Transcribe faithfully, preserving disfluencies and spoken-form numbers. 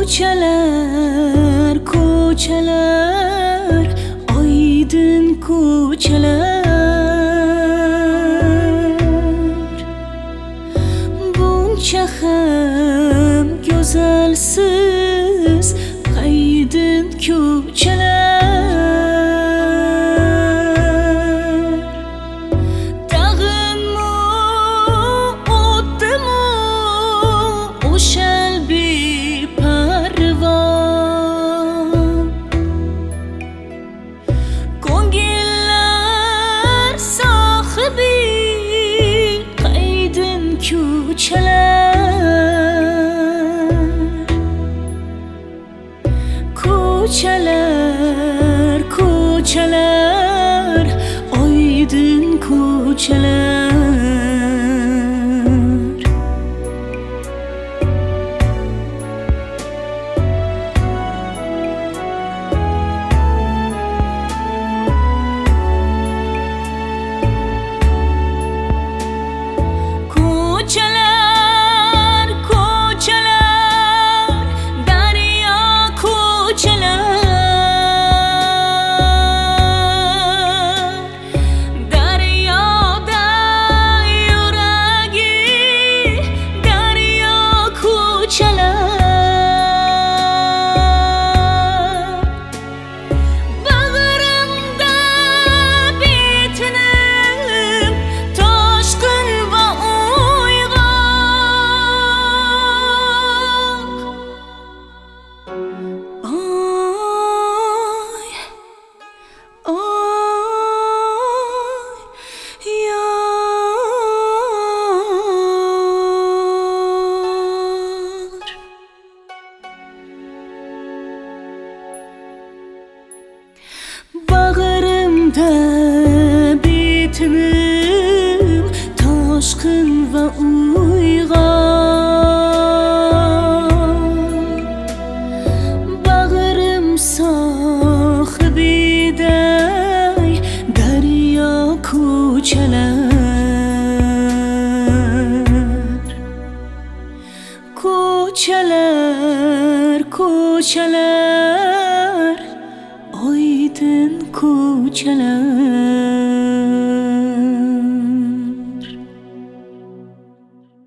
Ko'chalar, ko'chalar, oydin ko'chalar, buncha ham go'zalsiz oydin ko'chalar. Tag'inmi o'tdimi o'shal beparvo, ko'ngillar sohibi oydin ko'chalar. Ko'chalar, ko'chalar, oydin ko'chalar. Ko'chalar, ko'chalar, daryo ko'chalar, daryoda yuragi daryo ko'chalar. Bag'rimda betinim toshqin va bag'rimda betinim toshqin va uyg'on. Bag'rim sohibiday daryo ko'chalar. Ko'chalar, ko'chalar, oydin ko'chalar.